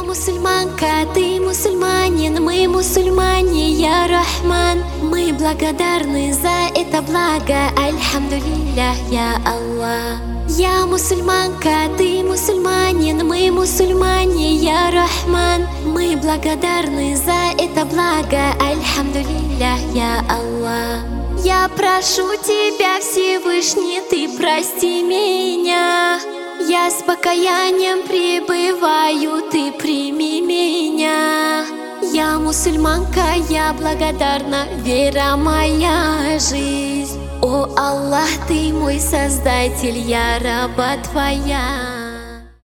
мусульманка, ты мусульманин, мы мусульмане, я Рахман. Мы благодарны за это благо, альхамдулиллях, я Аллах. Я мусульманка, ты мусульманин, мы мусульмане, я Рахман. Мы благодарны за это благо, альхамдулиллях, я Аллах. Я прошу тебя, Всевышний, ты прости меня. Я с покаянием пребываю, ты прими меня. Я мусульманка, я благодарна, вера моя жизнь. О Аллах, ты мой создатель, я раба твоя.